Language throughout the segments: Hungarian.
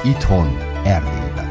Itthon, Erdélyben.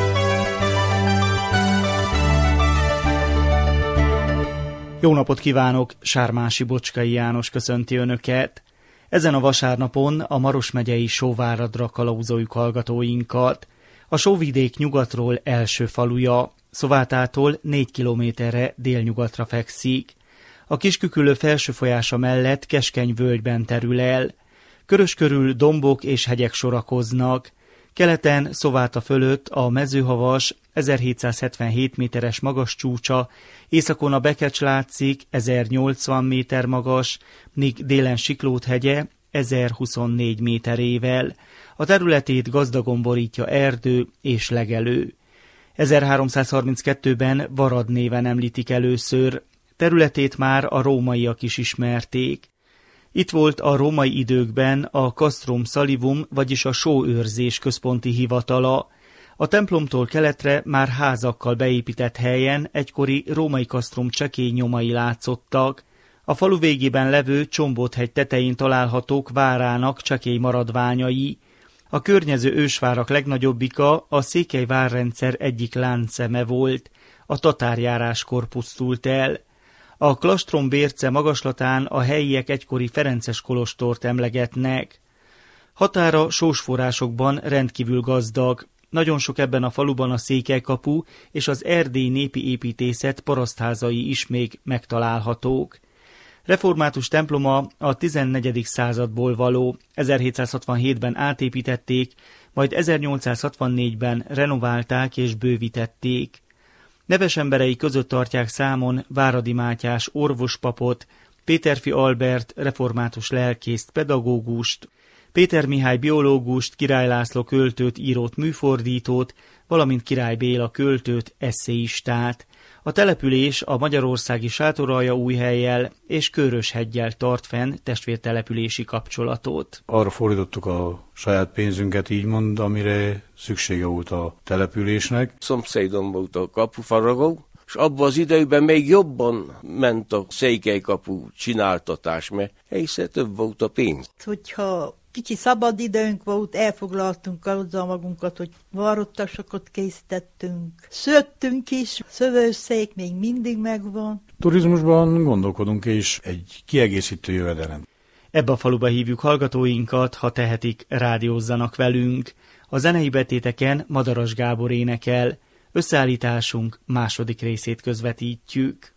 Jó napot kívánok, Sármási Bocskai János köszönti Önöket. Ezen a vasárnapon a Maros megyei Sóváradra kalauzoljuk hallgatóinkat. A Sóvidék nyugatról első faluja, Szovátától 4 kilométerre délnyugatra fekszik. A Kisküküllő felső folyása mellett keskeny völgyben terül el. Körös körül dombok és hegyek sorakoznak. Keleten Szováta fölött a Mezőhavas 1777 méteres magas csúcsa, északon a Bekecs látszik 1080 méter magas, míg délen Siklót hegye 1024 méterével. A területét gazdagon borítja erdő és legelő. 1332-ben Varad néven említik először, területét már a rómaiak is ismerték. Itt volt a római időkben a Castrum Salivum, vagyis a sóőrzés központi hivatala. A templomtól keletre már házakkal beépített helyen egykori római kasztrum csekély nyomai látszottak. A falu végében levő Csombóthegy tetején találhatók várának csekély maradványai. A környező ősvárak legnagyobbika a székely várrendszer egyik láncszeme volt, a tatárjáráskor pusztult el. A klastrom bérce magaslatán a helyiek egykori ferences kolostort emlegetnek. Határa sósforrásokban rendkívül gazdag. Nagyon sok ebben a faluban a székelykapu és az erdélyi népi építészet parasztházai is még megtalálhatók. Református temploma a 14. századból való, 1767-ben átépítették, majd 1864-ben renoválták és bővítették. Neves emberei között tartják számon Váradi Mátyás orvospapot, Péterfi Albert református lelkészt, pedagógust, Péter Mihály biológust, Király László költőt, írót, műfordítót, valamint Király Béla költőt, esszéistát. A település a magyarországi Sátoraljaújhellyel és Körösheggyel tart fenn testvértelepülési kapcsolatot. Arra fordítottuk a saját pénzünket, így mond, amire szüksége volt a településnek. Szomszédom volt a kapufaragó, és abban az időben még jobban ment a székelykapu csináltatás, mert egyszer több volt a pénz. Hogyha kicsi szabad időnk volt, elfoglaltunk azzal magunkat, hogy varrottasokat készítettünk. Szőttünk is, szövőszék még mindig megvan. Turizmusban gondolkodunk és egy kiegészítő jövedelem. Ebbe a faluba hívjuk hallgatóinkat, ha tehetik, rádiózzanak velünk. A zenei betéteken Madaras Gábor énekel. Összeállításunk második részét közvetítjük.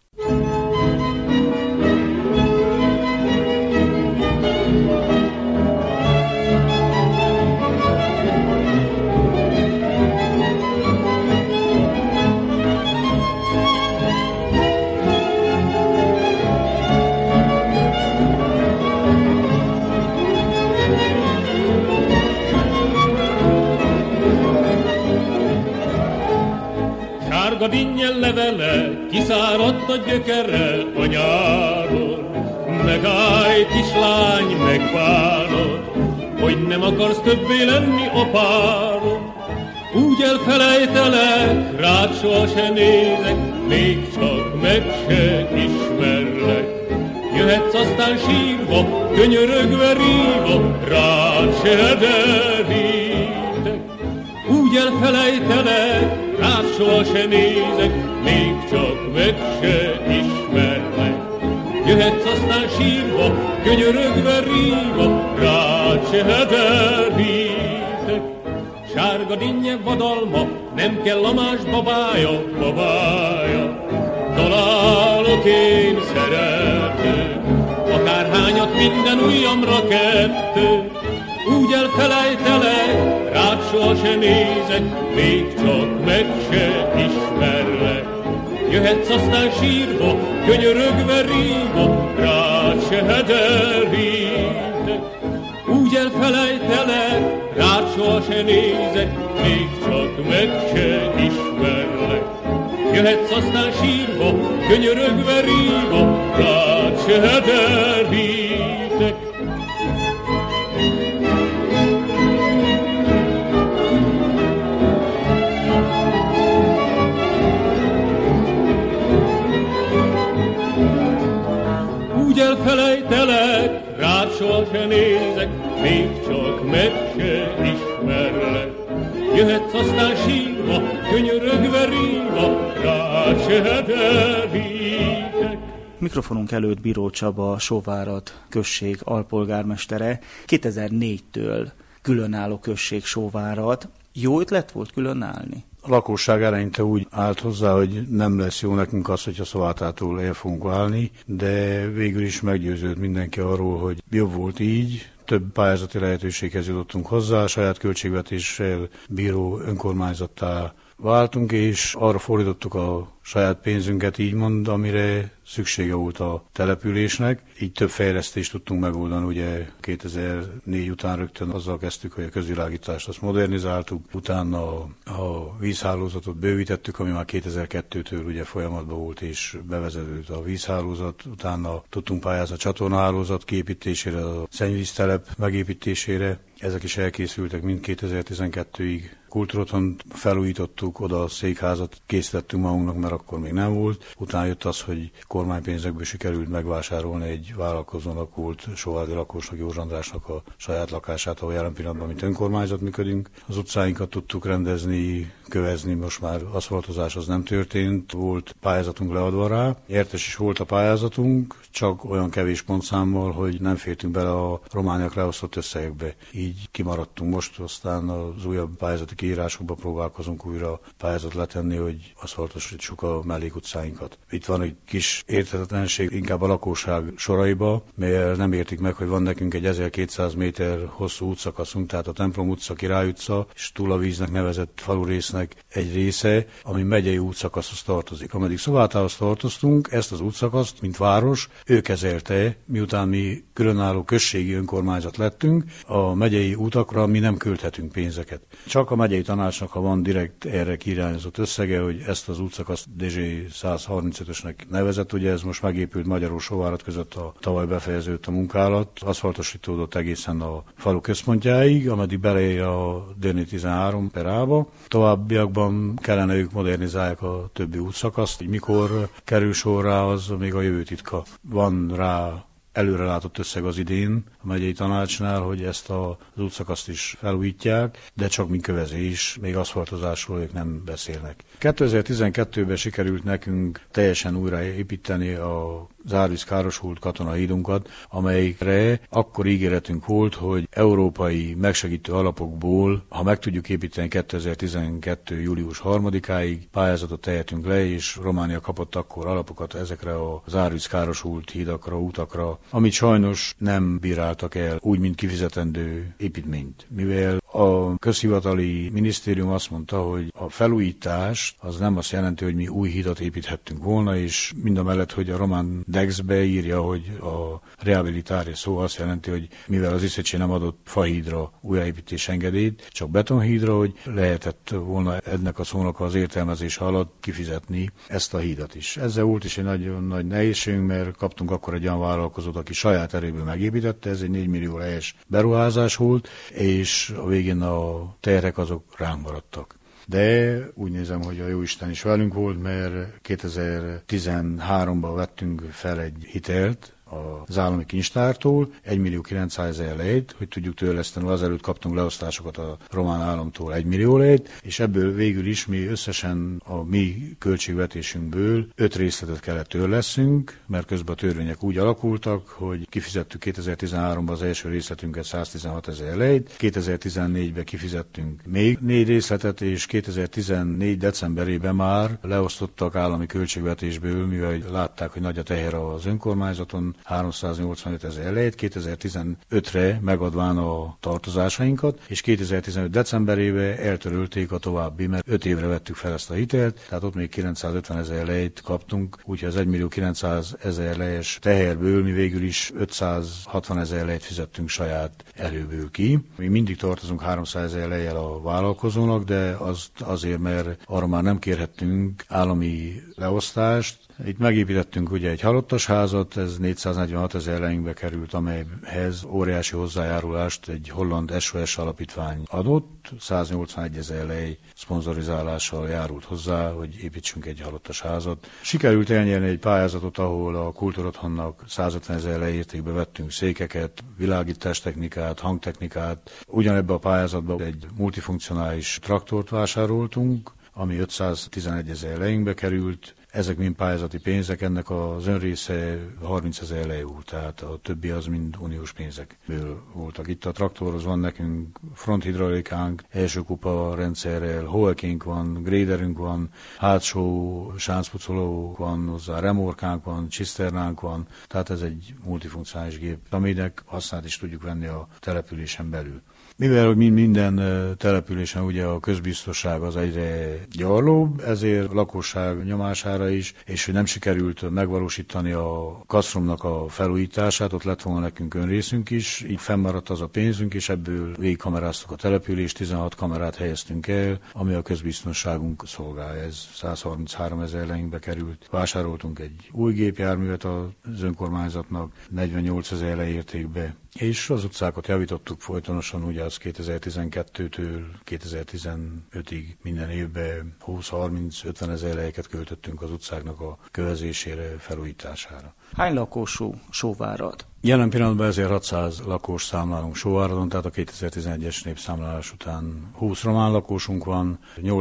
A dinnyen levele kiszáradt a gyökere a nyáron. Megállj, kislány, megbánod, hogy nem akarsz többé lenni apáron. Úgy elfelejtelek, rád soha se nézek, még csak meg se ismerlek. Jöhetsz aztán sírva, könyörögve rívva, rád se derítek. Úgy elfelejtelek, rád soha se nézek, még csak meg se ismerlek. Jöhetsz aztán sírva, könyörögve rívva, rád se derítek. Sárga dinnye vadalma, nem kell a más babája, babája. Találok én szeretőt, akárhányat minden ujjamra kettő. Úgy elfelejtelek, rád soha se nézek, még csak meg se ismerlek. Jöhetsz aztán sírva, könyörögve rívva, rád se derítek. Úgy elfelejtelek, rád soha se nézek, még csak meg se ismerlek. Jöhetsz aztán sírva, könyörögve rívva, rád se derítek. soha se nézek, még csak meg se ismerlek. jöhetsz aztán sírva, könyörögve rívva, rád se heterítek. Mikrofonunk előtt Bíró Csaba, Sóvárad község alpolgármestere, 2004-től különálló község Sóvárad. Jó ötlet volt különállni? A lakosság eleinte úgy állt hozzá, hogy nem lesz jó nekünk az, hogyha Szavátától el fogunk válni, de végül is meggyőződött mindenki arról, hogy jobb volt így. Több pályázati lehetőséghez jutottunk hozzá, saját költségvetéssel bíró önkormányzattá váltunk, és arra fordítottuk a saját pénzünket, így mond, amire szüksége volt a településnek. Így több fejlesztést tudtunk megoldani, ugye 2004 után rögtön azzal kezdtük, hogy a közvilágítást azt modernizáltuk, utána a vízhálózatot bővítettük, ami már 2002-től ugye folyamatban volt és bevezetődött a vízhálózat, utána tudtunk pályázni a csatornahálózat kiépítésére, a szennyvíztelep megépítésére. Ezek is elkészültek mind 2012-ig. Kultúrotthont felújítottuk, oda a székházat készítettünk magunknak, mert akkor még nem volt. Utána jött az, hogy kormánypénzekből sikerült megvásárolni egy vállalkozónak volt, sóvárdi lakosnak, Józs Andrásnak a saját lakását, ahol jelen pillanatban, mint önkormányzat működünk. Az utcáinkat tudtuk rendezni, kövezni, most már aszfaltozás az nem történt, volt pályázatunk leadva rá. Értes is volt a pályázatunk, csak olyan kevés pontszámmal, hogy nem fértünk bele a romániak leosztott összegekbe. Így kimaradtunk most, aztán az újabb pályázati kiírásokba próbálkozunk újra pályázat letenni, hogy aszfaltosítsuk a mellékutcáinkat. Itt van egy kis érthetetlenség inkább a lakosság soraiba, mert nem értik meg, hogy van nekünk egy 1200 méter hosszú útszakaszunk, tehát a Templom utca, Király utca, és túl a víznek nevezett falurésznek egy része, ami megyei útszakaszhoz tartozik. Ameddig Szavátához tartoztunk, ezt az útszakaszt, mint város, ő kezelte, miután mi különálló községi önkormányzat lettünk, a megyei útakra mi nem költhetünk pénzeket. Csak a megyei tanácsnak, ha van direkt erre kiirányozott összege, hogy ezt az útszakaszt DZ 135-ösnek nevezett, ugye ez most megépült Magyaró-Sóvárad között a tavaly befejeződött a munkálat, aszfaltosítódott egészen a falu központjáig, ameddig beleér a Dörni 13 per A-ba. Továbbiakban kellene ők modernizálják a többi útszakaszt, hogy mikor kerül sor rá, az még a jövő titka. Van rá előrelátott összeg az idén a megyei tanácsnál, hogy ezt az útszakaszt is felújítják, de csak mint kövezés, még aszfaltozásról ők nem beszélnek. 2012-ben sikerült nekünk teljesen újraépíteni a árvíz károsult katonahídunkat, amelyikre akkor ígéretünk volt, hogy európai megsegítő alapokból, ha meg tudjuk építeni 2012. július 3-áig, pályázatot tehetünk le, és Románia kapott akkor alapokat ezekre az árvíz károsult hídakra, utakra, amit sajnos nem bíráltak el úgy, mint kifizetendő építményt. Mivel a közhivatali minisztérium azt mondta, hogy a felújítás az nem azt jelenti, hogy mi új hídat építhettünk volna, és mindamellett, hogy a román Dexbe írja, hogy a rehabilitári szó azt jelenti, hogy mivel az ISZC nem adott fahídra újjáépítés engedélyt, csak betonhídra, hogy lehetett volna ennek a szónak az értelmezése alatt kifizetni ezt a hídat is. Ezzel volt is egy nagyon nagy nehézségünk, mert kaptunk akkor egy olyan vállalkozót, aki saját erőből megépítette, ez egy 4 millió helyes beruházás volt, és a végén a terhek azok ránk maradtak. De úgy nézem, hogy a Jóisten is velünk volt, mert 2013-ban vettünk fel egy hitelt az állami kincstártól, 1.900.000 lejt, hogy tudjuk törleszteni, azelőtt kaptunk leosztásokat a román államtól 1 millió lejt, és ebből végül is mi összesen a mi költségvetésünkből 5 részletet kellett törleszünk, mert közben a törvények úgy alakultak, hogy kifizettük 2013-ban az első részletünket 116.000 lejt, 2014-ben kifizettünk még 4 részletet, és 2014 decemberében már leosztottak állami költségvetésből, mivel látták, hogy nagy a teher az önkormányzaton, 385.000 lejt, 2015-re megadván a tartozásainkat, és 2015 decemberében eltörölték a további, mert 5 évre vettük fel ezt a hitelt, tehát ott még 950.000 lejt kaptunk, úgyhogy az 1.900.000 lejes teherből mi végül is 560.000 lejt fizettünk saját erőből ki. Mi mindig tartozunk 300.000 lejjel a vállalkozónak, de azért, mert arra már nem kérhettünk állami leosztást, Itt megépítettünk ugye egy halottas házat, ez 446 000 lejünkbe került, amelyhez óriási hozzájárulást egy holland SOS alapítvány adott, 181 000 lej szponzorizálással járult hozzá, hogy építsünk egy halottas házat. Sikerült elnyerni egy pályázatot, ahol a Kultúrotthonnak 150 000 lej értékbe vettünk székeket, világítástechnikát, hangtechnikát. Ugyanebben a pályázatban egy multifunkcionális traktort vásároltunk, ami 511 000 lejünkbe került. Ezek mind pályázati pénzek, ennek az önrésze 30 000 lej volt, tehát a többi az mind uniós pénzekből voltak. Itt a traktorhoz van nekünk fronthidraulikánk, első kupa rendszerrel, hoekénk van, gréderünk van, hátsó sáncpucolók van, hozzá remorkánk van, ciszternánk van, tehát ez egy multifunkcionális gép, aminek hasznát is tudjuk venni a településen belül. Mivel hogy minden településen ugye a közbiztonság az egyre gyarlóbb, ezért a lakosság nyomására is, és hogy nem sikerült megvalósítani a Kasztromnak a felújítását, ott lett volna nekünk önrészünk is, így fennmaradt az a pénzünk, és ebből végigkameráztuk a települést, 16 kamerát helyeztünk el, ami a közbiztonságunk szolgálja. Ez 133 000 lejünkbe került. Vásároltunk egy új gépjárművet az önkormányzatnak, 48 000 lej értékbe, és az utcákat javítottuk folytonosan, ugye az 2012-től 2015-ig minden évben 20-30-50 000 lejeket költöttünk az utcáknak a kövezésére, felújítására. Hány lakosú Sóvárad? Jelen pillanatban 1600 lakos számlálunk Sóváradon, tehát a 2011-es népszámlálás után 20 román lakosunk van,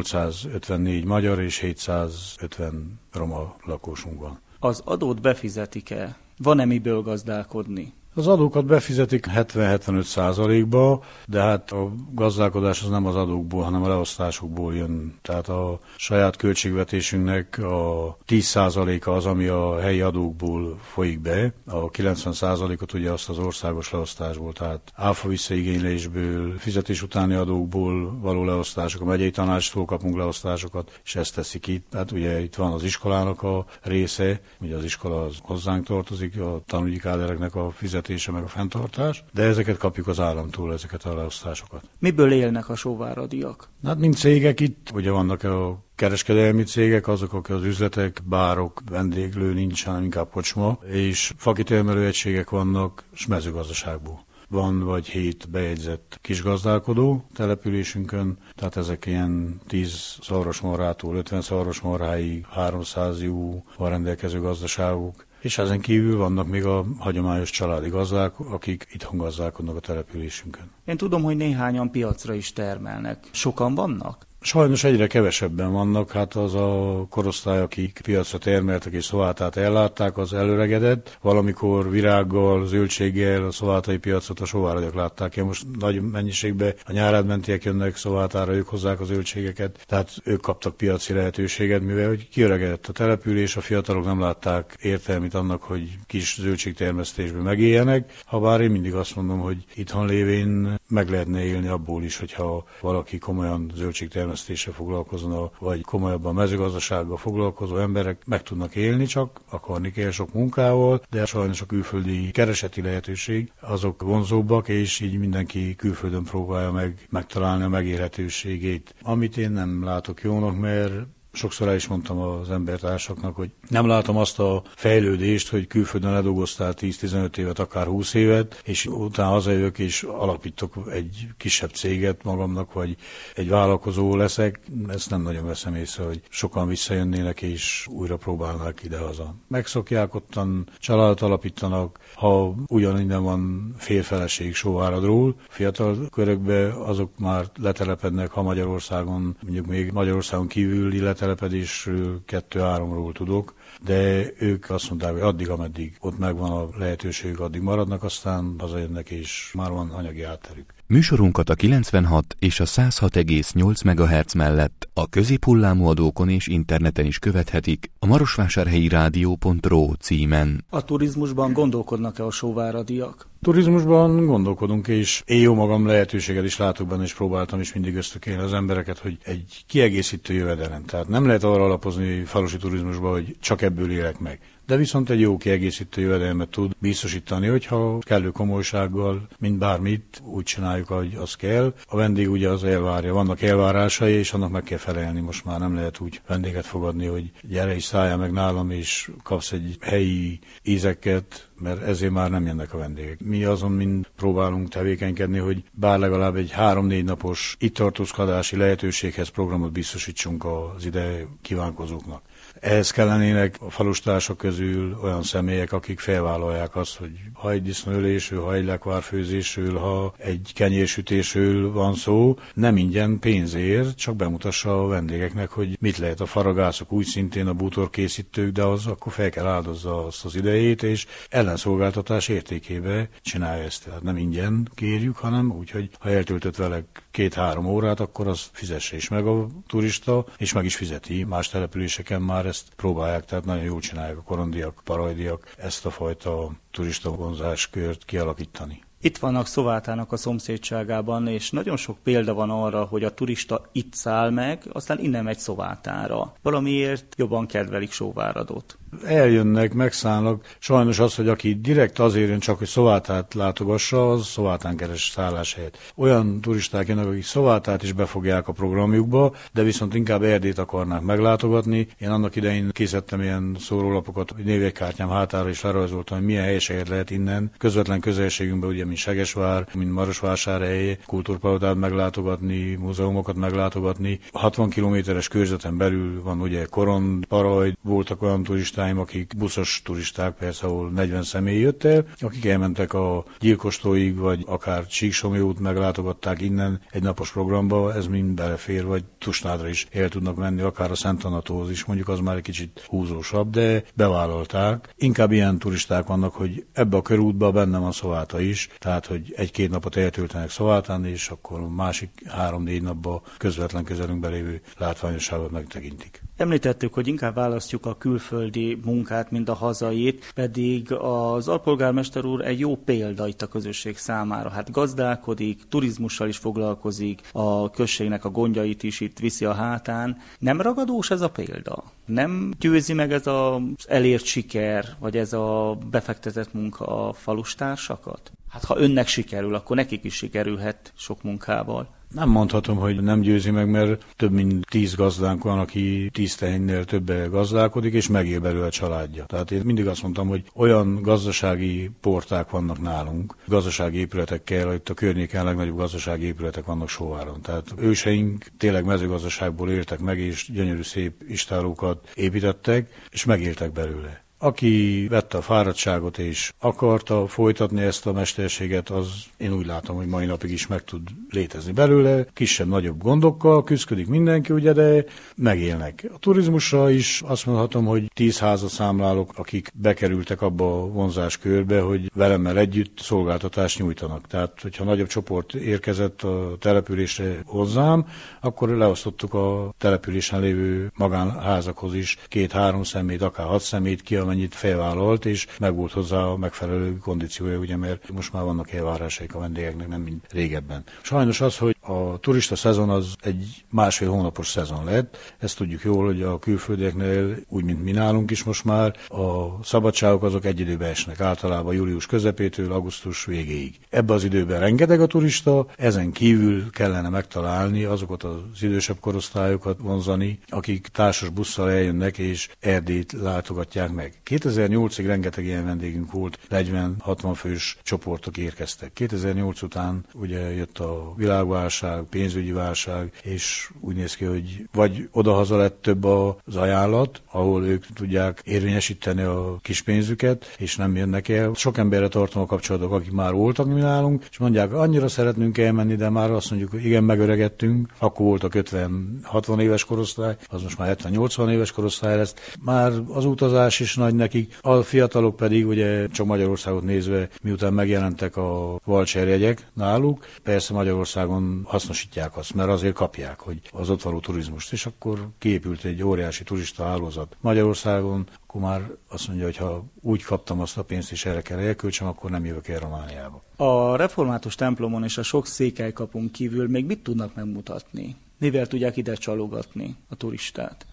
854 magyar és 750 roma lakosunk van. Az adót befizetik-e? Van-e miből gazdálkodni? Az adókat befizetik 70-75%-ba, de hát a gazdálkodás az nem az adókból, hanem a leosztásokból jön. Tehát a saját költségvetésünknek a 10%-a az, ami a helyi adókból folyik be. A 90%-ot ugye azt az országos leosztásból, tehát áfa visszaigénylésből, fizetés utáni adókból való leosztások, a megyei tanácstól kapunk leosztásokat, és ezt teszik itt. Tehát ugye itt van az iskolának a része, ugye az iskola az hozzánk tartozik, a tanügyi kádereknek a fizetése meg a fenntartás, de ezeket kapjuk az államtól, ezeket a leosztásokat. Miből élnek a sóváradiak? Hát mint cégek itt, ugye vannak a kereskedelmi cégek, azok az üzletek, bárok, vendéglő nincs, hanem inkább kocsma, és fakitermelő egységek vannak, és mezőgazdaságból. Van vagy 7 bejegyzett kisgazdálkodó településünkön, tehát ezek ilyen 10 szarvasmarhától 50 szarvasmarháig 300 juhval rendelkező gazdaságok, és ezen kívül vannak még a hagyományos családi gazdák, akik itthon gazdálkodnak a településünkön. Én tudom, hogy néhányan piacra is termelnek. Sokan vannak? Sajnos egyre kevesebben vannak, hát az a korosztály, akik piacra termeltek és szovátát ellátták, az előregedett. Valamikor virággal, zöldséggel a szovátai piacot a sóváradiak látták el. Most nagy mennyiségben a nyárádmentiek jönnek szovátára, ők hozzák a zöldségeket, tehát ők kaptak piaci lehetőséget, mivel hogy kiöregedett a település, a fiatalok nem látták értelmét annak, hogy kis zöldségtermesztésben megéljenek. Habár én mindig azt mondom, hogy itthon lévén meg lehetne élni abból is, hogyha valaki komolyan zöldségtermesztéssel foglalkozna, vagy komolyabban mezőgazdasággal foglalkozó emberek meg tudnak élni, csak akarni kell sok munkával, de sajnos a külföldi kereseti lehetőség azok vonzóbbak, és így mindenki külföldön próbálja meg megtalálni a megélhetőségét. Amit én nem látok jónak, mert sokszor el is mondtam az embertársaknak, hogy nem látom azt a fejlődést, hogy külföldön ledolgoztál 10-15 évet, akár 20 évet, és utána hazajövök és alapítok egy kisebb céget magamnak, vagy egy vállalkozó leszek. Ezt nem nagyon veszem észre, hogy sokan visszajönnének és újra próbálnák idehaza. Megszokják, ottan családot alapítanak, ha ugyaninnen van férfeleség Sóváradról, fiatal körökbe azok már letelepednek, ha Magyarországon, mondjuk még Magyarországon kívüli letelepedésről 2-3-ról tudok, de ők azt mondták, hogy addig, ameddig ott megvan a lehetőség, addig maradnak, aztán hazajönnek, és már van anyagi hátterük. Műsorunkat a 96 és a 106,8 MHz mellett a középhullámú adókon és interneten is követhetik a marosvásárhelyi-rádió.ro címen. A turizmusban gondolkodnak-e a sóváradiak? Turizmusban gondolkodunk, és én jó magam lehetőséget is látok benne, és próbáltam is mindig ösztökélni az embereket, hogy egy kiegészítő jövedelem. Tehát nem lehet arra alapozni falusi turizmusban, hogy csak csak ebből élek meg. De viszont egy jó kiegészítő jövedelmet tud biztosítani, hogyha kellő komolysággal, mint bármit, úgy csináljuk, ahogy az kell. A vendég ugye az elvárja, vannak elvárásai, és annak meg kell felelni. Most már nem lehet úgy vendéget fogadni, hogy gyere is szálljál meg nálam, és kapsz egy helyi ízeket, mert ezért már nem jönnek a vendégek. Mi azon mind próbálunk tevékenykedni, hogy bár legalább egy 3-4 napos itt tartózkodási lehetőséghez programot biztosítsunk az ide kívánkozóknak. Ehhez kellenének a falustársak közül olyan személyek, akik felvállalják azt, hogy ha egy disznóölésről, ha egy lekvárfőzésről, ha egy kenyérsütésről van szó, nem ingyen pénzért, csak bemutassa a vendégeknek, hogy mit lehet a faragászok, úgy szintén a bútorkészítők, de az akkor fel kell áldozza azt az idejét, és ellenszolgáltatás értékébe csinálja ezt. Tehát nem ingyen kérjük, hanem úgy, hogy ha eltöltött vele 2-3 órát, akkor az fizesse is meg a turista, és meg is fizeti. Más településeken már ezt próbálják, tehát nagyon jól csinálják a korondiak, parajdiak ezt a fajta turista vonzáskört kialakítani. Itt vannak Szovátának a szomszédságában, és nagyon sok példa van arra, hogy a turista itt száll meg, aztán innen megy Szovátára. Valamiért jobban kedvelik Sóváradot. Eljönnek, megszállnak. Sajnos az, hogy aki direkt azért jön csak, hogy Szovátát látogassa, az Szovátán keres szálláshelyet. Olyan turisták jönnek, akik Szovátát is befogják a programjukba, de viszont inkább Erdélyt akarnák meglátogatni. Én annak idején készítettem ilyen szórólapokat, hogy névjegykártyám hátára is lerajzoltam, hogy milyen helyeseket lehet innen. Közvetlen közelségünkben, ugye, mint Segesvár, mint Marosvásárhely, kultúrparodát meglátogatni, múzeumokat meglátogatni. 60 kilométeres körzeten belül van ugye Korond, Parajd, voltak olyan turisták, akik buszos turisták, persze, ahol 40 személy jött el, akik elmentek a Gyilkostóig, vagy akár Csíksomlyót meglátogatták innen egy napos programba, ez mind belefér, vagy Tusnádra is el tudnak menni, akár a Szent Anatóhoz is, mondjuk az már egy kicsit húzósabb, de bevállalták. Inkább ilyen turisták vannak, hogy ebbe a körútba benne van Szováta is, tehát, hogy 1-2 napot eltöltenek Szovátán, és akkor a másik 3-4 napban közvetlen közelünkben lévő látványosságot megtekintik. Említettük, hogy inkább választjuk a külföldi munkát, mint a hazait, pedig az alpolgármester úr egy jó példa itt a közösség számára. Hát gazdálkodik, turizmussal is foglalkozik, a községnek a gondjait is itt viszi a hátán. Nem ragadós ez a példa? Nem győzi meg ez az elért siker, vagy ez a befektetett munka a falustársakat? Hát ha önnek sikerül, akkor nekik is sikerülhet sok munkával. Nem mondhatom, hogy nem győzi meg, mert több mint 10 gazdánk van, aki 10 tehénnél többe gazdálkodik, és megél belőle a családja. Tehát én mindig azt mondtam, hogy olyan gazdasági porták vannak nálunk, gazdasági épületekkel, itt a környéken legnagyobb gazdasági épületek vannak Sóváron. Tehát őseink tényleg mezőgazdaságból éltek meg, és gyönyörű szép istállókat építettek, és megéltek belőle. Aki vette a fáradtságot és akarta folytatni ezt a mesterséget, az én úgy látom, hogy mai napig is meg tud létezni belőle. Kisebb-nagyobb gondokkal küszködik mindenki, ugye, de megélnek. A turizmusra is azt mondhatom, hogy 10 házat számlálok, akik bekerültek abba a vonzáskörbe, hogy velemmel együtt szolgáltatást nyújtanak. Tehát, hogyha nagyobb csoport érkezett a településre hozzám, akkor leosztottuk a településen lévő magánházakhoz is 2-3 személyt, akár 6 személyt ki, amennyit felvállalt, és meg volt hozzá a megfelelő kondíciója, ugye, mert most már vannak elvárásaik a vendégeknek, nem mint régebben. Sajnos az, hogy a turista szezon az egy 1,5 hónapos szezon lett. Ezt tudjuk jól, hogy a külföldieknél, úgy, mint mi nálunk is most már, a szabadságok azok egy időbe esnek, általában július közepétől augusztus végéig. Ebben az időben rengeteg a turista, ezen kívül kellene megtalálni azokat az idősebb korosztályokat vonzani, akik társas busszal eljönnek és Erdélyt látogatják meg. 2008-ig rengeteg ilyen vendégünk volt, 40-60 fős csoportok érkeztek. 2008 után ugye jött a világválság, pénzügyi válság, és úgy néz ki, hogy vagy odahaza lett több az ajánlat, ahol ők tudják érvényesíteni a kis pénzüket, és nem jönnek el. Sok emberre tartom a kapcsolatok, akik már voltak mi nálunk, és mondják, annyira szeretnünk elmenni, de már azt mondjuk, hogy igen, megöregettünk. Akkor voltak 50-60 éves korosztály, az most már 70-80 éves korosztály lesz. Már az utazás is nagy nekik, a fiatalok pedig ugye csak Magyarországot nézve, miután megjelentek a voucherjegyek náluk, persze Magyarországon hasznosítják azt, mert azért kapják, hogy az ott való turizmust, és akkor kiépült egy óriási turista hálózat Magyarországon, akkor már azt mondja, hogy ha úgy kaptam azt a pénzt, és erre kell elköltsem, akkor nem jövök el Romániába. A református templomon és a sok székelykapun kívül még mit tudnak megmutatni? Mivel tudják ide csalogatni a turistát?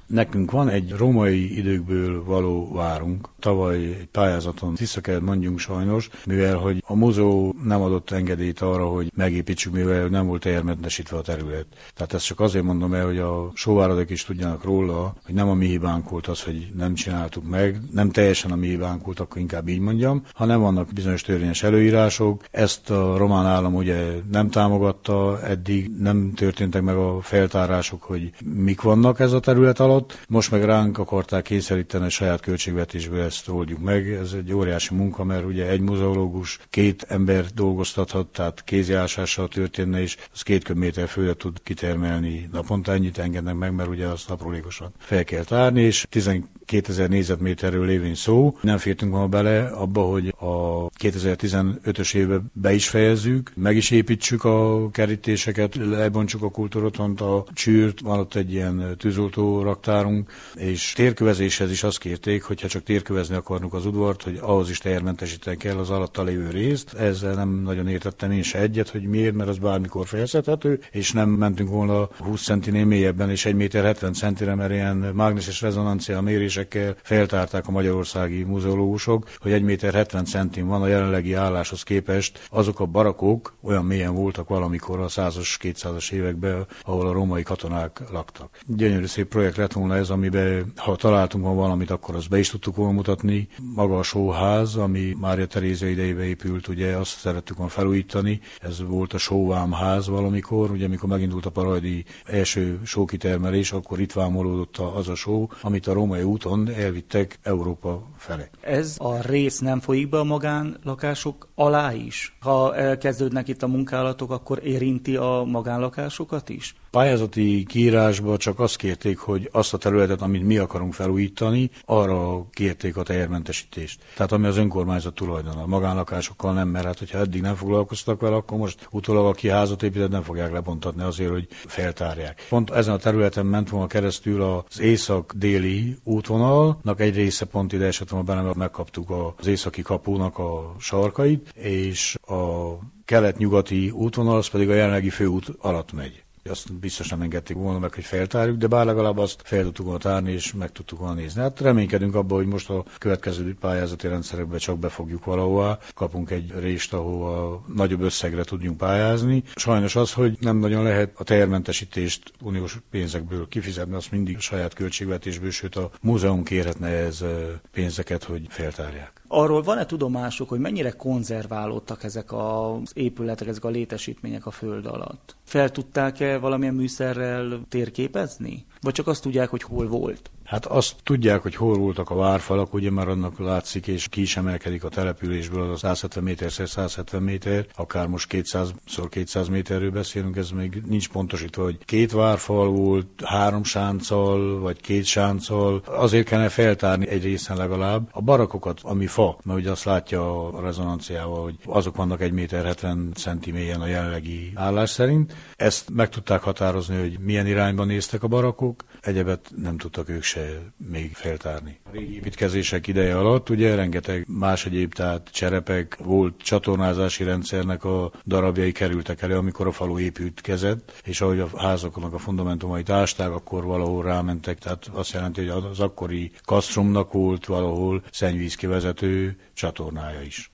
Nekünk van egy római időkből való várunk. Tavaly egy pályázaton vissza kellett mondjunk sajnos, mivel hogy a múzeum nem adott engedélyt arra, hogy megépítsük, mivel nem volt tehermentesítve a terület. Tehát ezt csak azért mondom el, hogy a sóváradok is tudjanak róla, hogy nem a mi hibánk volt az, hogy nem csináltuk meg, nem teljesen a mi hibánk volt, akkor inkább így mondjam, hanem vannak bizonyos törvényes előírások. Ezt a román állam ugye nem támogatta, eddig nem történtek meg a feltárások, hogy mik vannak ez a terület alatt. Most meg ránk akarták kényszeríteni, a saját költségvetésből ezt oldjuk meg. Ez egy óriási munka, mert ugye egy muzeológus 2 ember dolgoztathat, tehát kéziásással történne, és az 2 köbméter földet tud kitermelni naponta, ennyit engednek meg, mert ugye azt aprólékosan fel kell tárni, és 12 000 négyzetméterről lévén szó. Nem fértünk volna bele abba, hogy a 2015-ös évben be is fejezzük, meg is építsük a kerítéseket, lebontsuk a kultúrotthont, a csűrt, van ott egy ilyen tűzoltó raktárunk, és térkövezéshez is azt kérték, hogyha csak térkövezni akarnunk az udvart, hogy ahhoz is tehermentesíteni kell az alatta lévő részt. Ezzel nem nagyon értettem én se egyet, hogy miért, mert az bármikor fejezhethető, és nem mentünk volna 20 centinél mélyebben és 1,70 méter, mert ilyen mágneses rezonancia mérésekkel feltárták a magyarországi muzeológusok, hogy 1,70 méter van a jelenlegi álláshoz képest. Azok a barakok olyan mélyen voltak valamikor a 100-as, 200-as években, ahol a római katonák laktak. Gyönyörű szép projekt lett volna ez, amiben ha találtunk volna valamit, akkor azt be is tudtuk volna mutatni. Maga a sóház, ami Mária Terézia idejében épült, ugye azt szerettük volna felújítani. Ez volt a sóvámház valamikor, ugye amikor megindult a parajdi első sókitermelés, akkor itt vámolódott az a só, amit a római úton elvittek Európa fele. Ez a rész nem folyik be a magánlakások alá is? Ha elkezdődnek itt a munkálatok, akkor érinti a magánlakásokat is? Pályázati kiírásban csak azt kérték, hogy azt a területet, amit mi akarunk felújítani, arra kérték a tehermentesítést. Tehát ami az önkormányzat tulajdona. A magánlakásokkal nem, mert hát, hogyha eddig nem foglalkoztak vele, akkor most utólag aki házat épített, nem fogják lebontatni azért, hogy feltárják. Pont ezen a területen ment volna keresztül az észak-déli útvonalnak egy része pont ide esett volna benne, mert megkaptuk az északi kapunak a sarkait, és a kelet-nyugati útvonal az pedig a jelenlegi főút alatt megy. Azt biztos nem engedték volna meg, hogy feltárjuk, de bár legalább azt fel tudtuk volna tárni, és meg tudtuk volna nézni. Hát reménykedünk abban, hogy most a következő pályázati rendszerekben csak befogjuk valahová, kapunk egy részt, ahova nagyobb összegre tudjunk pályázni. Sajnos az, hogy nem nagyon lehet a tehermentesítést uniós pénzekből kifizetni, azt mindig a saját költségvetésből, sőt a múzeum kérhetne ez pénzeket, hogy feltárják. Arról van-e tudomásuk, hogy mennyire konzerválódtak ezek az épületek, ezek a létesítmények a föld alatt? Fel tudták-e valamilyen műszerrel térképezni? Vagy csak azt tudják, hogy hol volt? Hát azt tudják, hogy hol voltak a várfalak, ugye már annak látszik, és ki is emelkedik a településből az 170 méter 170 méter, akár most 200x200 méterről beszélünk, ez még nincs pontosítva, hogy 2 várfal volt, 3 sánccal, vagy 2 sánccal. Azért kellene feltárni egy részen legalább a barakokat, ami fa, mert ugye azt látja a rezonanciával, hogy azok vannak 1,70 méter mélyen a jelenlegi állás szerint. Ezt meg tudták határozni, hogy milyen irányba néztek a barakok, egyebet nem tudtak ők se még feltárni. A régi építkezések ideje alatt ugye rengeteg más egyéb, tehát cserepek, volt csatornázási rendszernek a darabjai kerültek elő, amikor a falu építkezett, és ahogy a házaknak a fundamentumait ásták, akkor valahol rámentek, tehát azt jelenti, hogy az akkori kasztrumnak volt valahol szennyvízkivezető csatornája is.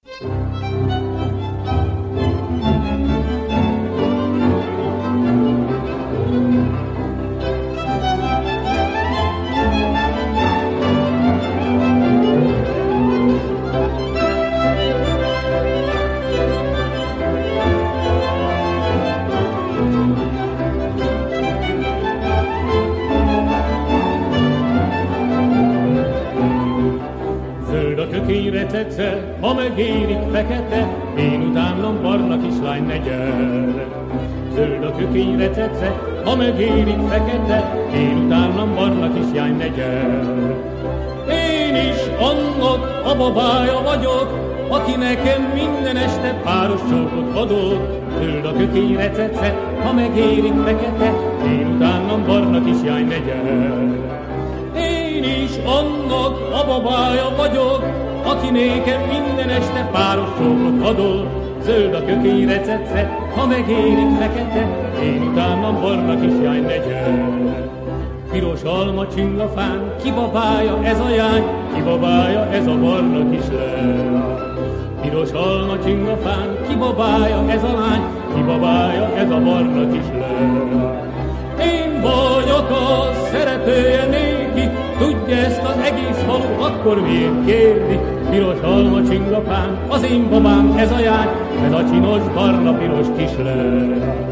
Tetszett, ha megérik fekete, én utánam barna kislány ne gyere. Zöld a kökényre tetszett, ha megérik fekete, én utánam barna kislány ne gyere. Én is annak a babája vagyok, aki nekem minden este páros csókot adott. Zöld a kökényre tetszett, ha megérik fekete, én utánam barna kislány ne gyere. Én is annak a babája vagyok, aki nékem minden este páros csókot adott. Zöld a kökény receptce, ha megérik fekete, én utánam barna kislány ne gyere. piros alma csingafán, kibabálja ez a jány, kibabálja ez a barna kis leány. Piros alma csingafán, kibabálja ez a lány, kibabálja ez a barna kis leány. Én vagyok a szeretője néki, tudja ezt az egész falu, akkor miért kérdi? Piros alma csingapán, az én babám ez a jány, ez a csinos barna piros kis leány.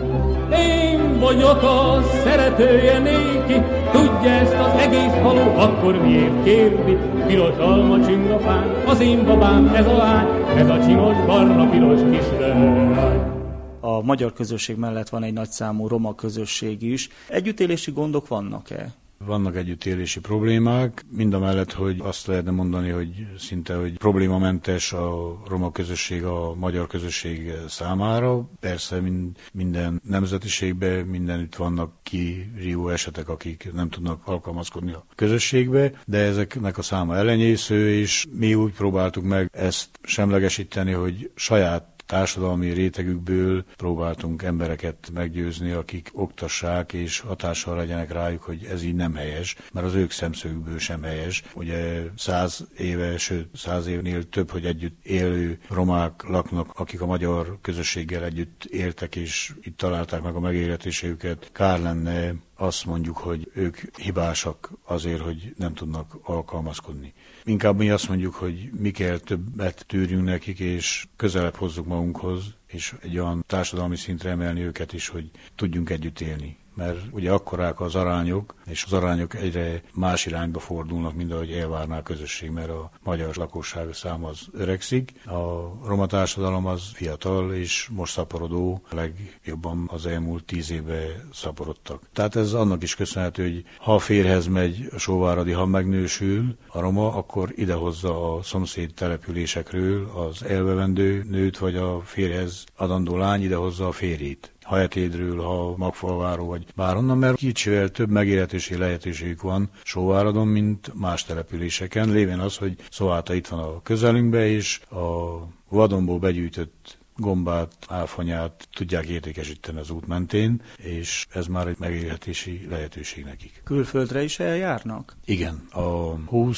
Én vagyok a szeretője néki, tudja ezt az egész falu, akkor miért kérdi? Piros alma csingapán, az én babám ez a lány, ez a csinos barna piros kis leány. A magyar közösség mellett van egy nagyszámú roma közösség is. Együttélési gondok vannak-e? Vannak együttélési problémák, mindamellett, hogy azt lehetne mondani, hogy szinte hogy problémamentes a roma közösség a magyar közösség számára. Persze minden nemzetiségben mindenütt vannak kirívó esetek, akik nem tudnak alkalmazkodni a közösségbe, de ezeknek a száma elenyésző, és mi úgy próbáltuk meg ezt semlegesíteni, hogy saját társadalmi rétegükből próbáltunk embereket meggyőzni, akik oktassák és hatással legyenek rájuk, hogy ez így nem helyes, mert az ők szemszögükből sem helyes. Ugye 100 éve, sőt 100 évnél több, hogy együtt élő romák laknak, akik a magyar közösséggel együtt éltek, és itt találták meg a megélhetésüket. Kár lenne azt mondjuk, hogy ők hibásak azért, hogy nem tudnak alkalmazkodni. Inkább mi azt mondjuk, hogy mi kell többet tűrjünk nekik, és közelebb hozzuk magunkhoz, és egy olyan társadalmi szintre emelni őket is, hogy tudjunk együtt élni. Mert ugye akkorák az arányok, és az arányok egyre más irányba fordulnak, mint ahogy elvárná a közösség, mert a magyar lakosság száma az öregszik. A roma társadalom az fiatal, és most szaporodó, legjobban az elmúlt 10 évben szaporodtak. Tehát ez annak is köszönhető, hogy ha a férjhez megy a sóváradi, ha megnősül a roma, akkor idehozza a szomszéd településekről az elvevendő nőt, vagy a férjhez adandó lány idehozza a férjét. Ha Etédről, ha Magfalváról, vagy bárhonnan, mert kicsivel több megélhetési lehetőségük van Sóváradon, mint más településeken, lévén az, hogy Szoáta itt van a közelünkbe, és a vadonból begyűjtött gombát, áfonyát tudják értékesíteni az út mentén, és ez már egy megélhetési lehetőség nekik. Külföldre is eljárnak? Igen, a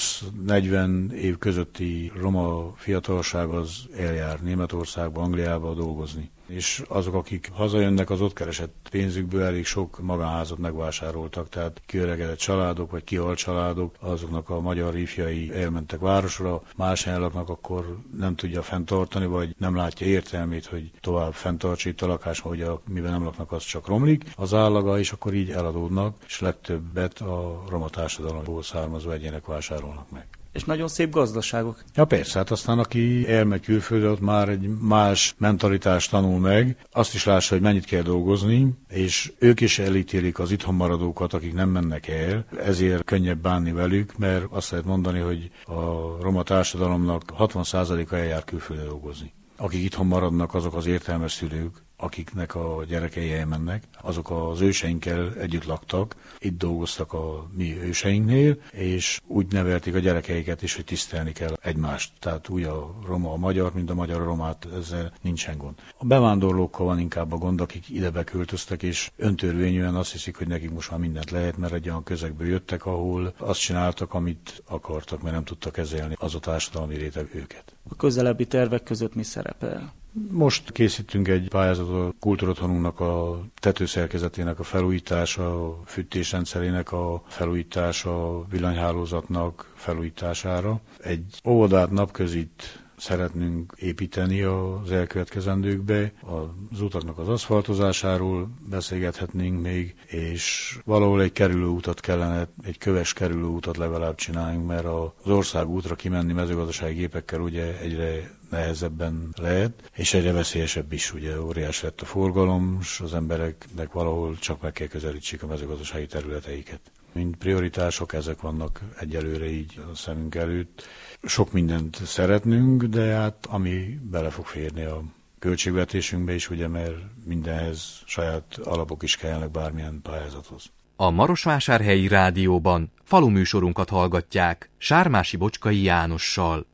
20-40 év közötti roma fiatalság az eljár Németországba, Angliába dolgozni. És azok, akik hazajönnek, az ott keresett pénzükből elég sok magánházat megvásároltak, tehát kiöregedett családok, vagy kihalt családok, azoknak a magyar ifjai elmentek városra, más helyen laknak, akkor nem tudja fenntartani, vagy nem látja értelmét, hogy tovább fenntartsa itt a lakás, hogy miben nem laknak, az csak romlik az állaga, és akkor így eladódnak, és legtöbbet a roma társadalomból származó egyének vásárolnak meg. És nagyon szép gazdaságok. Ja persze, hát aztán aki elmegy külföldre, ott már egy más mentalitást tanul meg, azt is lássa, hogy mennyit kell dolgozni, és ők is elítélik az itthon maradókat, akik nem mennek el, ezért könnyebb bánni velük, mert azt lehet mondani, hogy a roma társadalomnak 60%-a eljár külföldre dolgozni. Akik itthon maradnak, azok az értelmes szülők, akiknek a gyerekei elmennek, azok az őseinkkel együtt laktak, itt dolgoztak a mi őseinknél, és úgy nevelték a gyerekeiket is, hogy tisztelni kell egymást. Tehát úgy a roma a magyar, mint a magyar a romát, ezzel nincsen gond. A bevándorlókkal van inkább a gond, akik ide beköltöztek, és öntörvényűen azt hiszik, hogy nekik most már mindent lehet, mert egy olyan közegből jöttek, ahol azt csináltak, amit akartak, mert nem tudtak kezelni az a társadalmi réteg őket. A közelebbi tervek között mi szerepel? Most készítünk egy pályázatot a kultúrotthonunknak a tetőszerkezetének a felújítása, a fűtésrendszerének a felújítása, a villanyhálózatnak felújítására. Egy óvodát, napközit szeretnünk építeni az elkövetkezendőkbe. Az utaknak az aszfaltozásáról beszélgethetnénk még, és valahol egy kerülőutat kellene, egy köves kerülőutat legalább csináljunk, mert az országútra kimenni mezőgazdasági gépekkel ugye egyre nehezebben lehet, és egyre veszélyesebb is, ugye óriás lett a forgalom, és az embereknek valahol csak meg kell közelítsék a mezőgazdasági területeiket. Mint prioritások ezek vannak egyelőre így a szemünk előtt. Sok mindent szeretnünk, de hát ami bele fog férni a költségvetésünkbe is, ugye, mert mindenhez saját alapok is kellnek bármilyen pályázathoz. A Marosvásárhelyi Rádióban faluműsorunkat hallgatják Sármási Bocskai Jánossal.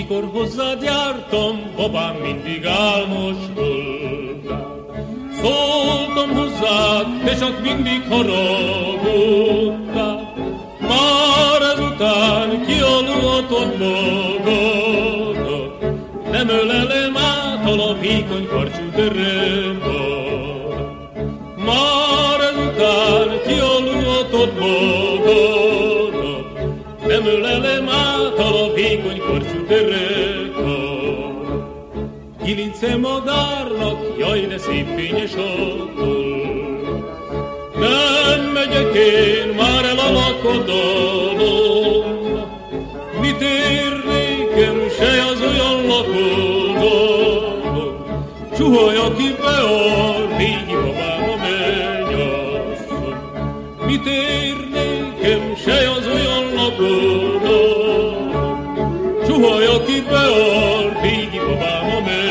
mikor hozzád jártam, babám mindig álmos voltál. Szóltam hozzád, te csak mindig haragudtál. Már ezután kialudtad magadat, nem ölelem át a vékony karcsú terembadat. Már ezután kialudtad magadat, nem ölelem át a vékony karcsú terembadat. Kilince madárnak, jaj, de szép fényes attól. Nem megyek én már el a lakodalomba, mit ér nékem se az olyan lakodalom. Csuhaj, aki be a régi babám a mennyasszony. Mit ér nékem se az olyan lakodalom. Csuhaj, aki be a régi babám a mennyasszony.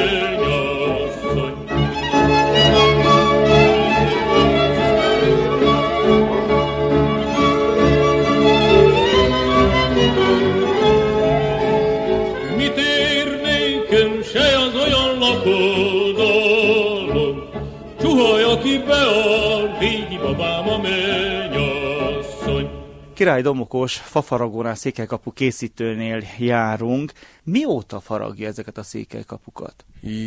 Király Domokos fafaragónál székelykapu készítőnél járunk. Mióta faragja ezeket a székelykapukat?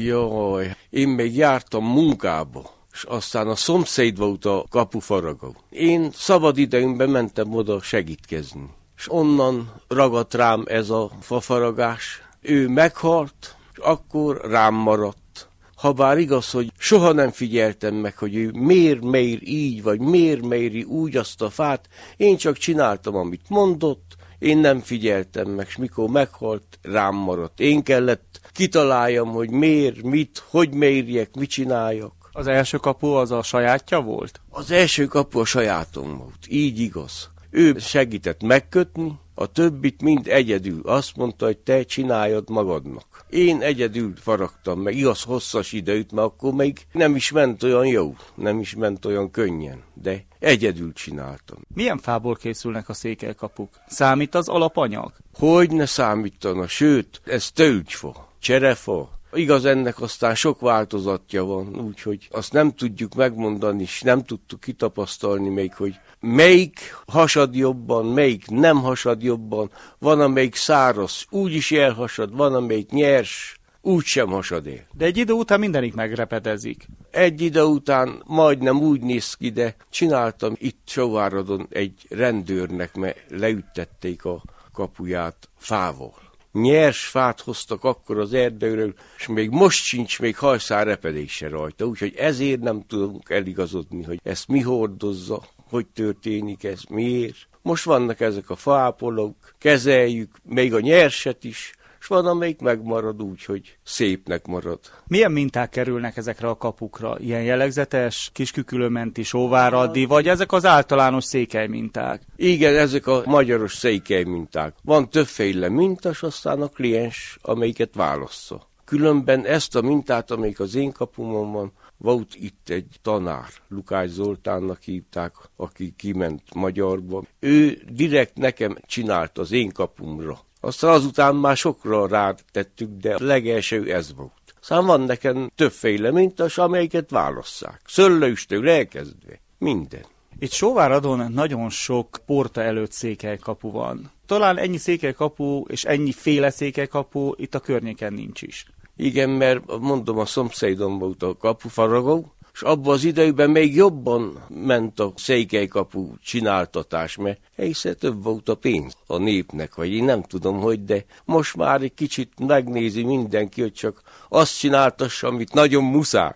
Jaj, én még jártam munkába, és aztán a szomszéd volt a kapufaragó. Én szabad ideimben mentem oda segítkezni, és onnan ragadt rám ez a fafaragás. Ő meghalt, és akkor rám maradt. Habár igaz, hogy soha nem figyeltem meg, hogy ő miért mér így, vagy miért méri úgy azt a fát, én csak csináltam, amit mondott, én nem figyeltem meg, és mikor meghalt, rám maradt. Én kellett kitaláljam, hogy miért, mit, hogy mérjek, mit csináljak. Az első kapu az a sajátja volt? Az első kapu a sajátom volt, így igaz. Ő segített megkötni, a többit mind egyedül. Azt mondta, hogy te csináljad magadnak. Én egyedül faragtam meg, igaz hosszas időt, mert akkor még nem is ment olyan jó, nem is ment olyan könnyen, de egyedül csináltam. Milyen fából készülnek a székelykapuk? Számít az alapanyag? Hogy ne számítana, sőt, ez tölgyfa, cserefa. Igaz, ennek aztán sok változatja van, úgyhogy azt nem tudjuk megmondani, és nem tudtuk kitapasztalni még, hogy melyik hasad jobban, melyik nem hasad jobban, van amelyik száraz, úgy is elhasad, van amelyik nyers, úgy sem hasad el. De egy idő után mindenik megrepedezik. Egy idő után majdnem úgy néz ki, de csináltam itt Sóváradon egy rendőrnek, mert leüttették a kapuját fával. Nyers fát hoztak akkor az erdőről, és még most sincs még hajszálrepedése rajta, úgyhogy ezért nem tudunk eligazodni, hogy ezt mi hordozza, hogy történik ez, miért. Most vannak ezek a faápolók, kezeljük, még a nyerset is, és van, amelyik megmarad úgy, hogy szépnek marad. Milyen minták kerülnek ezekre a kapukra? Ilyen jellegzetes, kiskükülőmenti, sóváradi, vagy ezek az általános székely minták? Igen, ezek a magyaros székely minták. Van többféle mintas, aztán a kliens, amelyiket válassza. Különben ezt a mintát, amelyik az én kapumon van, volt itt egy tanár, Lukács Zoltánnak hívták, aki kiment Magyarba. Ő direkt nekem csinált az én kapumra. Aztán azután már sokra rátettük, de a legelső ez volt. Aztán van nekem többféle mintas, amelyiket válasszák. Szöllőstől elkezdve. Minden. Itt Sóváradon nagyon sok porta előtt székelykapu van. Talán ennyi székelykapu és ennyi féle székelykapu itt a környéken nincs is. Igen, mert mondom, a szomszédom volt a kapufaragó, és abban az időben még jobban ment a székelykapu csináltatás, mert egyszer több volt a pénz a népnek, vagy én nem tudom, hogy, de most már egy kicsit megnézi mindenki, hogy csak azt csináltassa, amit nagyon muszáj.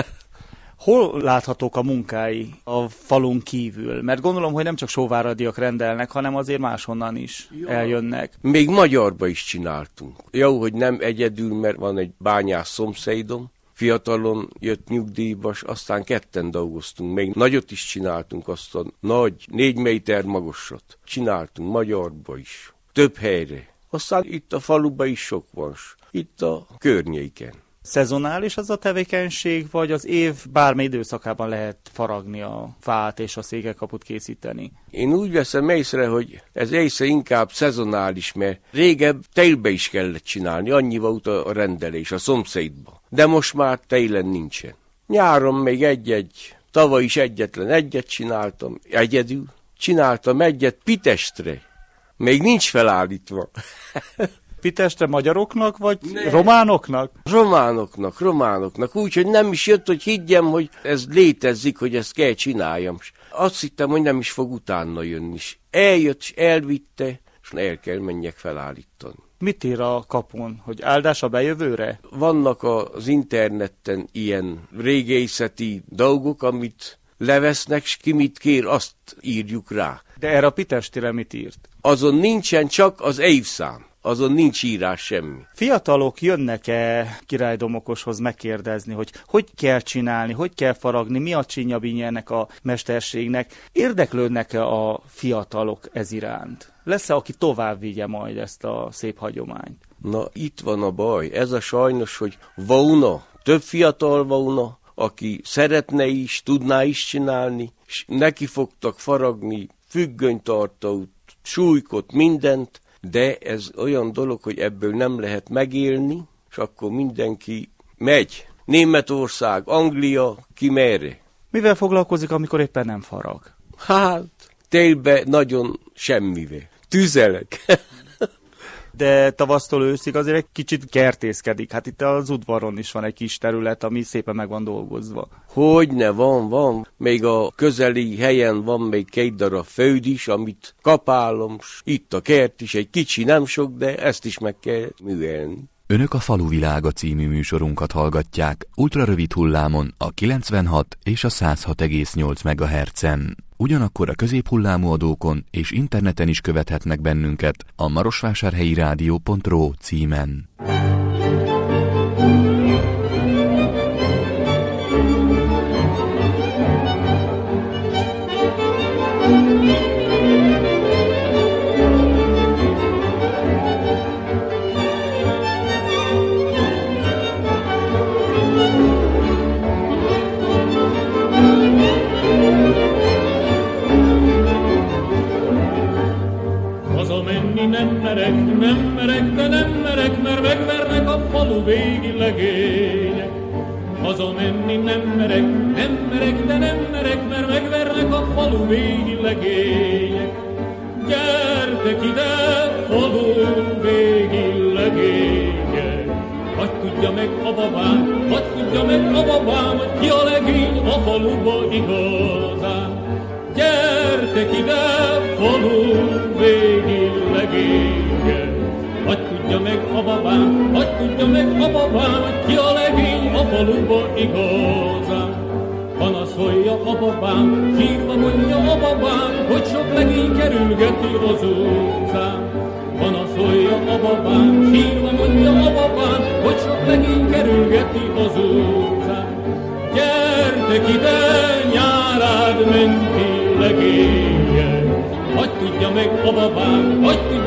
Hol láthatók a munkái a falun kívül? Mert gondolom, hogy nem csak sóváradiak rendelnek, hanem azért máshonnan is eljönnek. Még Magyarba is csináltunk. Jó, hogy nem egyedül, mert van egy bányász szomszédom, fiatalon jött nyugdíjba, aztán ketten dolgoztunk. Még nagyot is csináltunk, azt a nagy 4 méter magasat. Csináltunk Magyarba is, több helyre. Aztán itt a faluban is sok van, itt a környéken. Szezonális az a tevékenység, vagy az év bármely időszakában lehet faragni a fát és a székekaput készíteni? Én úgy veszem észre, hogy ez észre inkább szezonális, mert régebb télbe is kellett csinálni, annyi volt a rendelés a szomszédba. De most már télen nincsen. Nyáron még tavaly is egyet csináltam, egyedül. Csináltam egyet Pitestre. Még nincs felállítva. Pitestre magyaroknak, vagy románoknak? Románoknak. Úgyhogy nem is jött, hogy higgyem, hogy ez létezik, hogy ezt kell csináljam. Azt hittem, hogy nem is fog utána jönni. Eljött, és elvitte, és el kell menjek felállítani. Mit ír a kapun? Hogy áldás a bejövőre? Vannak az interneten ilyen régészeti dolgok, amit levesznek, és ki mit kér, azt írjuk rá. De erre a Pitestire mit írt? Azon nincsen csak az évszám. Azon nincs írás semmi. Fiatalok jönnek-e Király Domokoshoz megkérdezni, hogy kell csinálni, hogy kell faragni, mi a csinyabinye ennek a mesterségnek? Érdeklődnek-e a fiatalok ez iránt? Lesz-e, aki tovább vigye majd ezt a szép hagyományt? Na, itt van a baj. Ez a sajnos, hogy több fiatal volna, aki szeretne is, tudná is csinálni, és neki fogtak faragni függönytartót, súlykot, mindent, de ez olyan dolog, hogy ebből nem lehet megélni, és akkor mindenki megy. Németország, Anglia, ki merre? Mivel foglalkozik, amikor éppen nem farag? Hát, télbe nagyon semmivel. Tüzelek. De tavasztól őszig azért egy kicsit kertészkedik. Hát itt az udvaron is van egy kis terület, ami szépen meg van dolgozva. Hogyne, van. Még a közeli helyen van még 2 darab föld is, amit kapálom. Itt a kert is, egy kicsi, nem sok, de ezt is meg kell művelni. Önök a Faluvilága című műsorunkat hallgatják ultrarövid hullámon a 96 és a 106,8 MHz-en. Ugyanakkor a középhullámú adókon és interneten is követhetnek bennünket a marosvásárhelyi rádió.ro címen. Mert megvernek a falu végi legények. Hazamenni nem merek, de nem merek, mert megvernek a falu végi legények. Gyertek ide, falu végi legények. Hadd tudja meg a babám, hogy ki a legény a faluba igazán. Gyertek ide, falu végi legények. Hadd tudja meg a babám, hogy ki a legény a faluba igazán. Panaszolja a babám, sírva mondja a babám, hogy sok legény kerülgeti az utcán. Panaszolja a babám, sírva mondja a babám, hogy sok legény kerülgeti az utcán. Gyertek ide, nyárád menti legények. Hadd tudja meg a babám,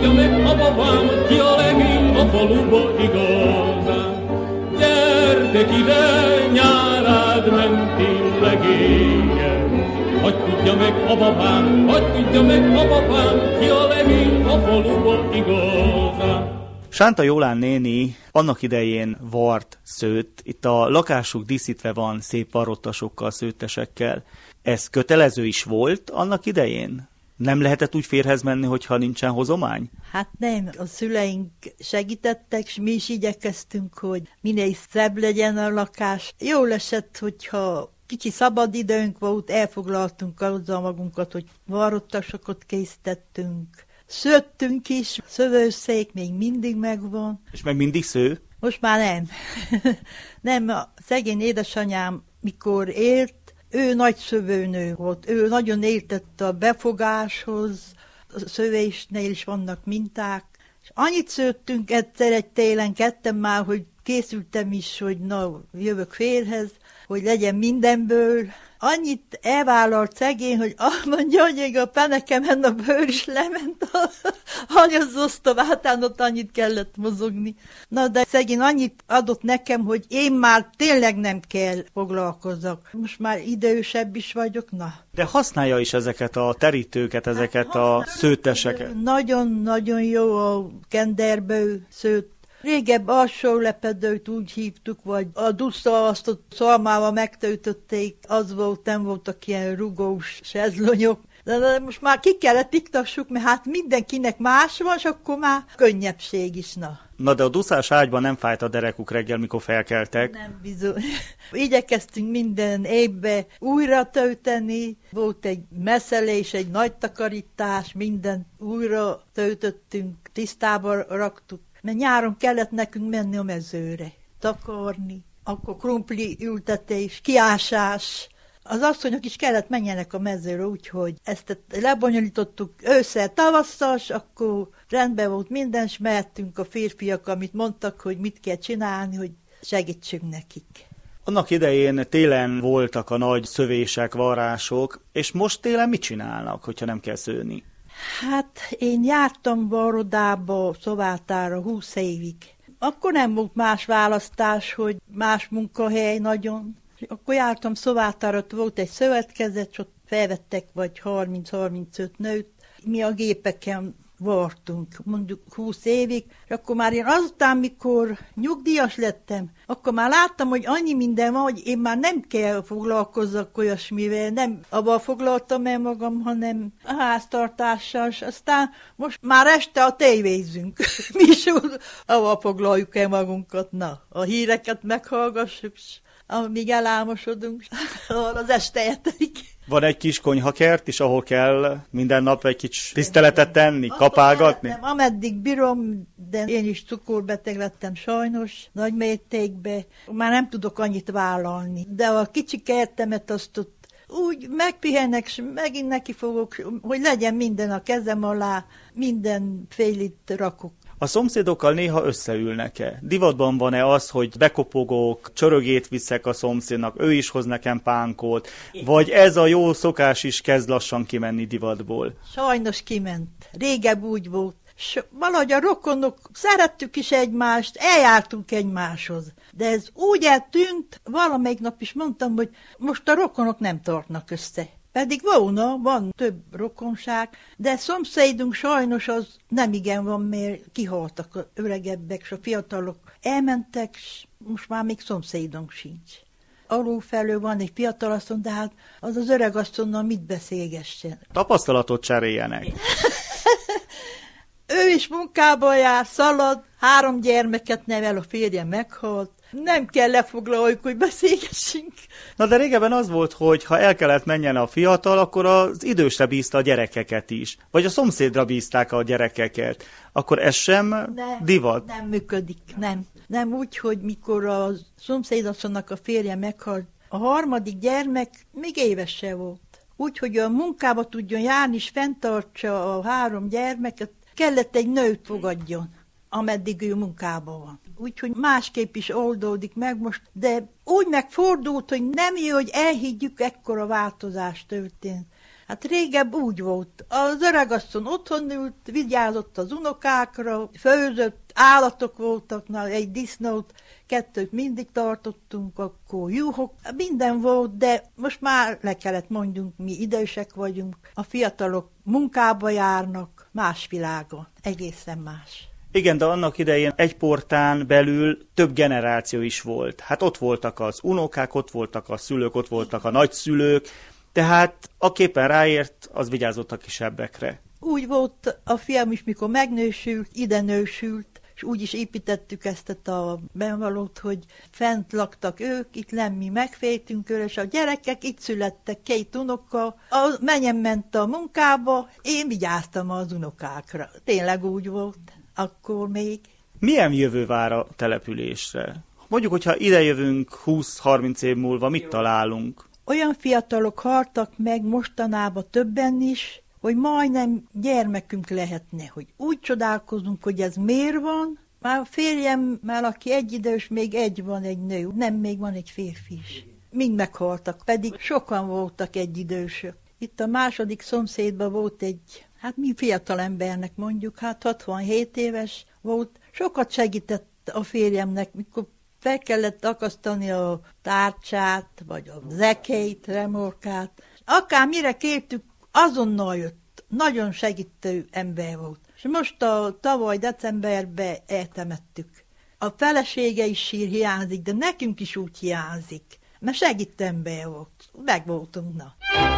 hogy ki a legény a faluba igazán. Gyertek ide, nyárád menti legények. Hadd tudja meg a babám, ki a legény a faluba igazán. Sánta Jolán néni annak idején vart szőtt, itt a lakásuk díszítve van szép varrottasokkal, szőttesekkel. Ez kötelező is volt annak idején? Nem lehetett úgy férhez menni, hogyha nincsen hozomány? Hát nem, a szüleink segítettek, és mi is igyekeztünk, hogy minél szebb legyen a lakás. Jól esett, hogyha kicsi szabadidőnk volt, elfoglaltunk azzal magunkat, hogy varrottasokat készítettünk. Szőttünk is, szövőszék még mindig megvan. És meg mindig sző? Most már nem. Nem, a szegény édesanyám, mikor élt, ő nagy szövőnő volt, ő nagyon értett a befogáshoz, a szövésnél is vannak minták. És annyit szőttünk egyszer egy télen, ketten már, hogy készültem is, hogy jövök férhez, hogy legyen mindenből. Annyit elvállalt szegény, hogy mondja, hogy a penekemen a bőr is lement, az osztobátán ott annyit kellett mozogni. Na, de szegény annyit adott nekem, hogy én már tényleg nem kell foglalkozzak. Most már idősebb is vagyok, na. De használja is ezeket a terítőket, ezeket a szőtteseket. Nagyon-nagyon jó a kenderbő szőtt. Régebb alsó lepedőt úgy hívtuk, vagy a dusza azt a szalmával megtöltötték, az volt, nem voltak ilyen rugós sezlonyok. De most már ki kellett iktassuk, mert hát mindenkinek más van, és akkor már könnyebbség is, na. Na de a duszás ágyban nem fájt a derekuk reggel, mikor felkeltek? Nem bizony. Igyekeztünk minden évbe újra tölteni, volt egy messzelés, egy nagy takarítás, mindent újra töltöttünk, tisztába raktuk. Mert nyáron kellett nekünk menni a mezőre, takarni, akkor krumpli ültetés, kiásás. Az asszonyok is kellett menjenek a mezőre, úgyhogy ezt lebonyolítottuk ősszel, tavasszal, akkor rendben volt minden, és mehettünk a férfiak, amit mondtak, hogy mit kell csinálni, hogy segítsünk nekik. Annak idején télen voltak a nagy szövések, varrások, és most télen mit csinálnak, hogyha nem kell szőni? Hát én jártam Barodába, Szovátára 20 évig. Akkor nem volt más választás, hogy más munkahely nagyon. Akkor jártam Szovátára, volt egy szövetkezet, és ott felvettek vagy 30-35 nőt. Mi a gépeken vartunk, mondjuk 20 évig, és akkor már én azután, mikor nyugdíjas lettem, akkor már láttam, hogy annyi minden van, hogy én már nem kell foglalkozzak olyasmivel, nem abban foglaltam el magam, hanem a háztartással, és aztán most már este a tévézzünk. Mi is abban foglaljuk el magunkat, na, a híreket meghallgassuk, amíg elálmosodunk, az este eltelik. Van egy kis konyhakert is, ahol kell minden nap egy kis tiszteletet tenni, kapálgatni? Nem, ameddig bírom, de én is cukorbeteg lettem sajnos, nagy mértékben. Már nem tudok annyit vállalni. De a kicsi kertemet azt ott úgy megpihenek, és megint neki fogok, hogy legyen minden a kezem alá, minden félit rakok. A szomszédokkal néha összeülnek-e? Divatban van-e az, hogy bekopogok, csörögét viszek a szomszédnak, ő is hoz nekem pánkót, vagy ez a jó szokás is kezd lassan kimenni divatból? Sajnos kiment. Régebb úgy volt. S valahogy a rokonok szerettük is egymást, eljártunk egymáshoz. De ez úgy eltűnt, valamelyik nap is mondtam, hogy most a rokonok nem tartnak össze. Pedig van több rokonság, de szomszédunk sajnos az nem igen van, mert kihaltak az öregebbek, és a fiatalok elmentek, és most már még szomszédunk sincs. Alulfelől van egy fiatalasszony, de hát az öregasszonynal mit beszélgessen? Tapasztalatot cseréljenek. Ő is munkába jár, szalad, 3 gyermeket nevel, a férje meghalt. Nem kell lefoglaljuk, hogy beszélgessünk. Na de régebben az volt, hogy ha el kellett menjen a fiatal, akkor az idősre bízta a gyerekeket is. Vagy a szomszédra bízták a gyerekeket. Akkor ez sem divat? Nem működik, nem. Nem úgy, hogy mikor a szomszédasszonynak a férje meghalt, a 3. gyermek még éves se volt. Úgy, hogy a munkába tudjon járni, és fenntartsa a 3 gyermeket, kellett egy nőt fogadjon, ameddig ő munkában van. Úgyhogy másképp is oldódik meg most, de úgy megfordult, hogy nem jó, hogy elhiggyük, ekkora változás történt. Hát régebb úgy volt. Az öregasszony otthon ült, vigyázott az unokákra, főzött, állatok voltak, egy disznót, 2 mindig tartottunk, akkor juhok, minden volt, de most már le kellett mondjunk, mi idősek vagyunk, a fiatalok munkába járnak, más világon, egészen más. Igen, de annak idején egy portán belül több generáció is volt. Hát ott voltak az unokák, ott voltak a szülők, ott voltak a nagyszülők, tehát aképpen ráért, az vigyázott a kisebbekre. Úgy volt a fiam is, mikor megnősült, ide nősült, és úgy is építettük ezt a benvalót, hogy fent laktak ők, itt nem mi megféltünk őre, és a gyerekek itt születtek 2 unoka, a menyem ment a munkába, én vigyáztam az unokákra. Tényleg úgy volt. Akkor még. Milyen jövő vár a településre? Mondjuk, hogyha idejövünk 20-30 év múlva, mit találunk? Olyan fiatalok haltak meg mostanában többen is, hogy majdnem gyermekünk lehetne, hogy úgy csodálkozunk, hogy ez miért van, Már a férjemmel, aki egyidős, még egy van, egy nő, nem, még van egy férfi is. Mind meghaltak, pedig sokan voltak egyidősök. Itt a második szomszédban volt egy, hát mi fiatal embernek mondjuk, hát 67 éves volt. Sokat segített a férjemnek, mikor fel kellett akasztani a tárcsát, vagy a zekeit, remorkát. Akármire kértük, azonnal jött. Nagyon segítő ember volt. És most a tavaly decemberben eltemettük. A felesége is hiányzik, de nekünk is úgy hiányzik. Mert segítő ember volt. Meg voltunk, na.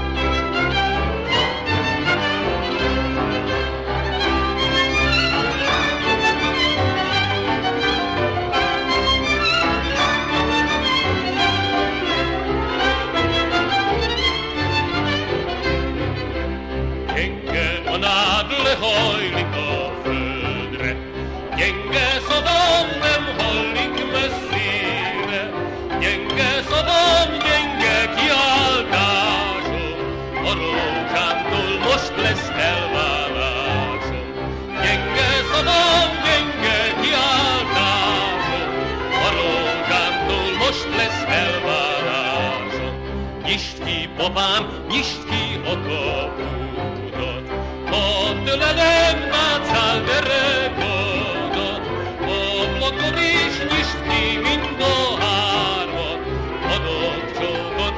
Gyenge a nád lehajlik a földre, gyenge szavam nem hallik messzire, gyenge szavam, gyenge kiáltásom, a rózsámtól most lesz elválásom. Gyenge szavam, gyenge kiáltásom, a rózsámtól most lesz elválásom. Nyisd ki, papám, nyisd ki a kapudat, add tőlem látszál derekodat, ablakod is nyisd ki mind a hármat, adok csókot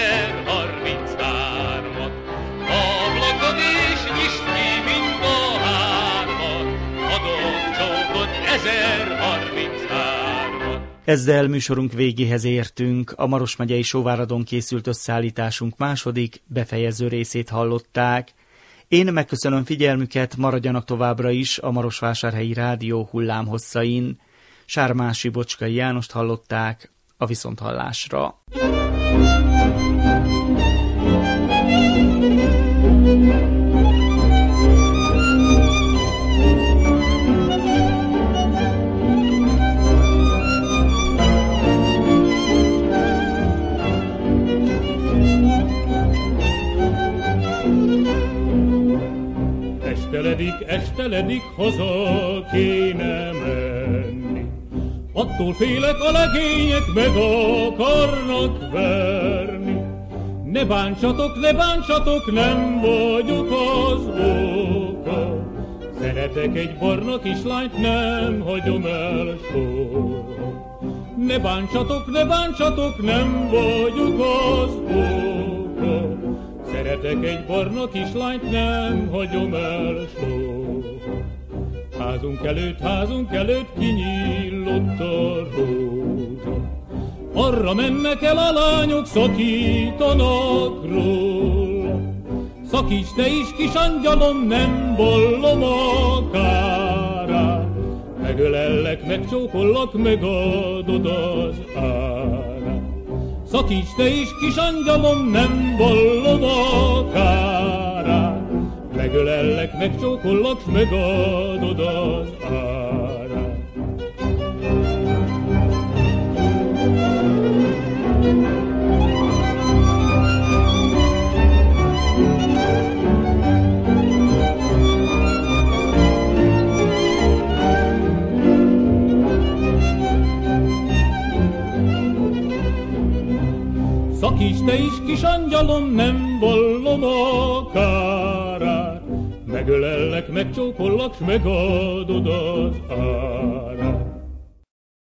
1033-at. Ablakod is nyisd ki mind a hármat, adok csókot 1033-at. Ezzel műsorunk végéhez értünk. A Maros megyei Sóváradon készült összeállításunk második, befejező részét hallották. Én megköszönöm figyelmüket, maradjanak továbbra is a Marosvásárhelyi Rádió hullámhosszain. Sármási Bocskai Jánost hallották, a viszonthallásra. Esteledik, haza kéne menni. Attól félek, a legények meg akarnak verni. Ne bántsatok, nem vagyok az oka. Szeretek egy barna kislányt, nem hagyom el soha. Ne bántsatok, nem vagyok az oka. Szeretek egy barna kislányt, nem hagyom el soha. Házunk előtt kinyílott a rózsa. Arra mennek el a lányok, szakítanak róla. Szakíts te is, kis angyalom, nem vallom a kárát. Megölellek, megcsókollak, megadod az árát. Szakíts te is, kis angyalom, nem vallom a kárát. Megölellek, megcsókollak, s megadod az árát. Szakíts te is, kis angyalom, nem vallom a kárát. Megölellek, megcsókollak, s megadod az árát.